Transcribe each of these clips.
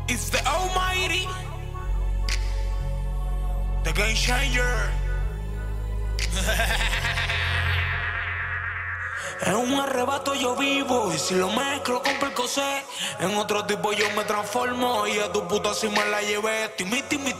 It's the Almighty, the Game Changer. En un arrebato yo vivo y si lo mezclo con Percocet, en otro tipo yo me transformo y a tu puta si me la llevé. Timmy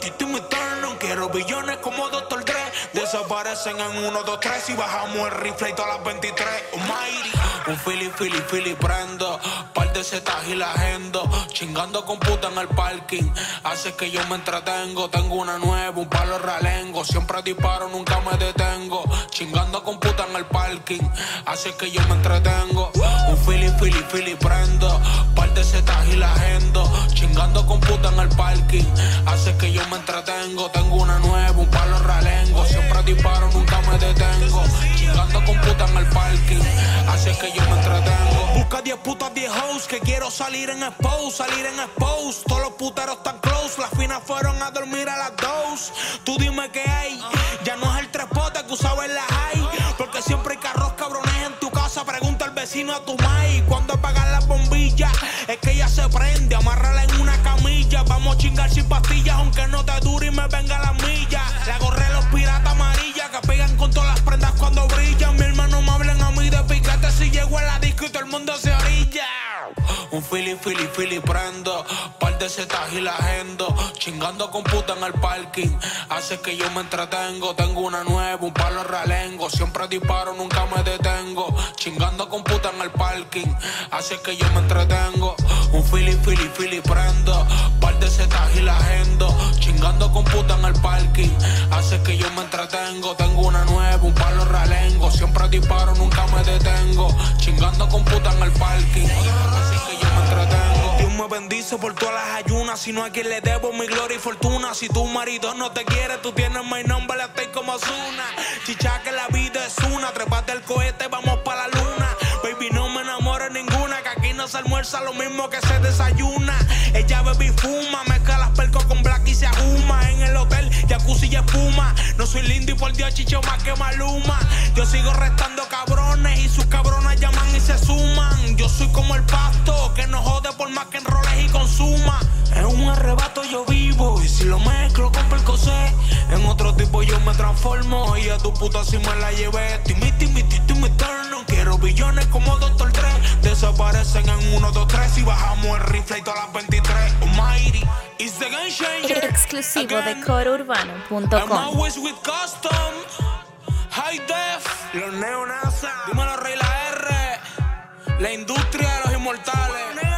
turn, quiero billones como Dr. Dre. Desaparecen en 1, 2, 3 y bajamos el rifle y todas las 23. Almighty. Un Philly prendo, par de setas y la agendo. Chingando con puta en el parking, hace que yo me entretengo. Tengo una nueva, un palo ralengo. Siempre disparo, nunca me detengo. Chingando con puta en el parking, hace que yo me entretengo. Un Philly prendo, par de setas y la agendo. Chingando con puta en el parking, hace que yo me entretengo. Tengo una nueva, un palo ralengo. Siempre disparo, nunca me detengo. Chingando con puta en el parking, hace que yo me entretengo. Busca 10 putas, 10 hoes, que quiero salir en expose. Todos los puteros tan close, las finas fueron a dormir a las 2. Tú dime qué hay, ya no es el tres potes que usaba en la high. Porque siempre hay carros cabrones en tu casa, pregunta al vecino a tu mai. Cuando apagan las bombillas, es que ella se prende, amárrala en una camilla. Vamos a chingar sin pastillas, aunque no te dure y me venga la milla. La gorré los piratas amarillas, que pegan con todas las prendas cuando brillan. Mi hermano me hablen a mí de piquete si llego a la disco y todo el mundo se orilla. Un Philly prendo, par de setas y la agendo. Chingando con puta en el parking, hace que yo me entretengo. Tengo una nueva, un palo ralengo. Siempre disparo, nunca me detengo. Chingando con puta en el parking, hace que yo me entretengo. Un Philly prendo, par de setas y la agendo. Chingando con puta en el parking, hace que yo me entretengo. Tengo una nueva, un palo ralengo. Siempre disparo, nunca me detengo. Chingando con puta en el parking, así que yo me entretengo. Dios me bendice por todas las ayunas. Si no a quien le debo mi gloria y fortuna. Si tu marido no te quiere, tú tienes mi nombre, la estoy como Zuna. Chicha que la vida es una, trepate el cohete, vamos pa' la luna. Baby, no me enamoro ninguna, que aquí no se almuerza lo mismo que se desayuna. Ella bebe y fuma, mezcla las percos con black y se ajuma. En el hotel, jacuzzi y espuma. No soy lindo y por Dios chicho más que Maluma. Yo sigo restando cabrones y sus cabronas llaman y se suman. Yo soy como el pasto, que no jode por más que enroles y consuma. En un arrebato yo vivo y si lo mezclo con Percocet, en otro tipo yo me transformo y a tu puta si me la llevé. Timmy turn, quiero billones como Dr. Dre. Desaparecen en 1, 2, 3 y bajamos el rifle y todas las 23. Almighty, it's the Game Changer. Exclusivo de corourbano.com. I'm always with custom, high def, los neonazas. Dímelo Rey la R, la industria de los inmortales.